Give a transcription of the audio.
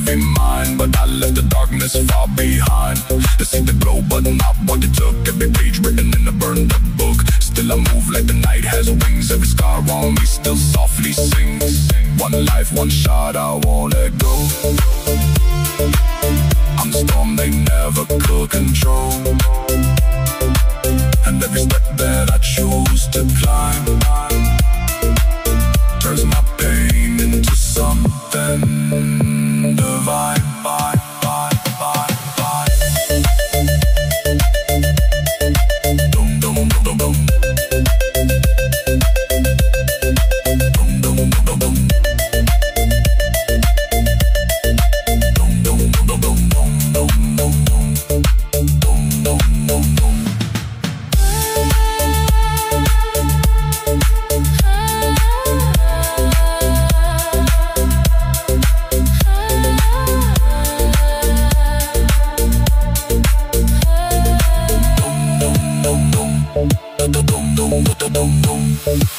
be mine, but I left the darkness far behind. To see the glow, but not what it took. Every page written in a burned up book. Still I move like the night has wings. Every scar on me still softly sings. One life, one shot, I won't let go. I'm the storm they never could control. And every step that I choose to climb turns my pain into something divine. Dum, dum, dum, dum, dum. Dum, dum, dum, dum. Dum, dum, dum, dum, dum, dum, dum, dum. Dum, dum, dum, dum. Dum dum dum dum dum dum dum dum dum.